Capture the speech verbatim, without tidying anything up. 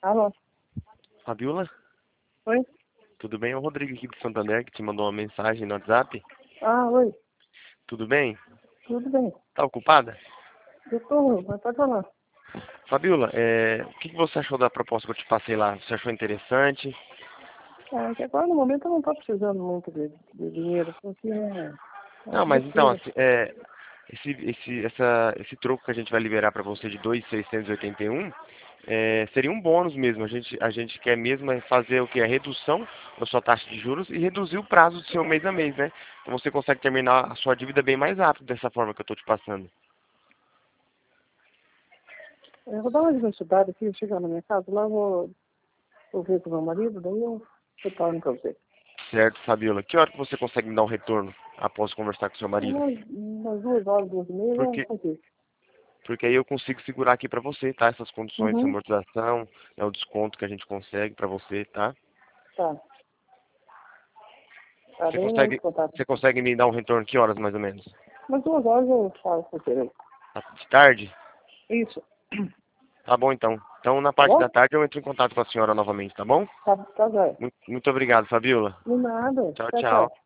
Alô? Fabiola? Oi? Tudo bem? É o Rodrigo aqui do Santander que te mandou uma mensagem no WhatsApp. Ah, oi. Tudo bem? Tudo bem. Tá ocupada? Eu tô ruim, mas pode falar. Fabiola, é, o que que você achou da proposta que eu te passei lá? Você achou interessante? É que agora no momento eu não tô precisando muito de, de dinheiro, porque é, é Não, mas então, besteira. assim, é, esse, esse, essa, esse troco que a gente vai liberar para você de dois mil seiscentos e oitenta e um é, seria um bônus mesmo. A gente, a gente quer mesmo é fazer o que? A redução da sua taxa de juros e reduzir o prazo do seu mês a mês, né? Então você consegue terminar a sua dívida bem mais rápido dessa forma que eu estou te passando. Eu vou dar uma estudada aqui, eu chegar na minha casa, lá eu vou, vou ver com o meu marido, daí eu retorno pra você. Certo, Fabiola. Que hora que você consegue me dar um retorno após conversar com seu marido? Umas, umas duas horas, duas e meia, eu Porque, consigo. porque aí eu consigo segurar aqui para você, tá? Essas condições de Uhum, amortização, é o desconto que a gente consegue para você, tá? tá. Tá Você bem mais consegue, contato. você consegue me dar um retorno que horas mais ou menos? Umas duas horas eu falo com você aí. De tarde? Isso. Tá bom então. Então na Tá parte bom? da tarde eu entro em contato com a senhora novamente, tá bom? Tá, tá, jóia. Muito, muito obrigado, Fabiola. De nada. Tchau, Tchau, tchau. tchau.